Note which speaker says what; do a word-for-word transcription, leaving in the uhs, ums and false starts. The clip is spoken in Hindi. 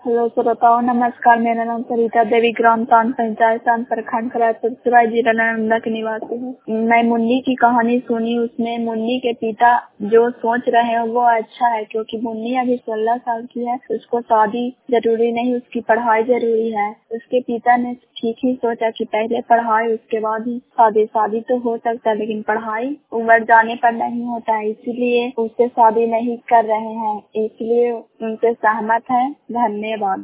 Speaker 1: हेलो श्रोताओं, नमस्कार। मेरा नाम सरिता देवी, ग्राम तान पंचायत शान प्रखंड खरासपुर सराय जिला नालंदा की निवासी हूँ। मैं मुन्नी की कहानी सुनी। उसमें मुन्नी के पिता जो सोच रहे हैं वो अच्छा है, क्योंकि मुन्नी अभी सोलह साल की है। उसको शादी जरूरी नहीं, उसकी पढ़ाई जरूरी है। उसके पिता ने ठीक ही सोचा कि पहले पढ़ाई, उसके बाद ही शादी। शादी तो हो सकता है लेकिन पढ़ाई उम्र जाने पर नहीं होता है, इसीलिए उससे शादी नहीं कर रहे हैं। इसलिए उनसे सहमत है। धन्यवाद।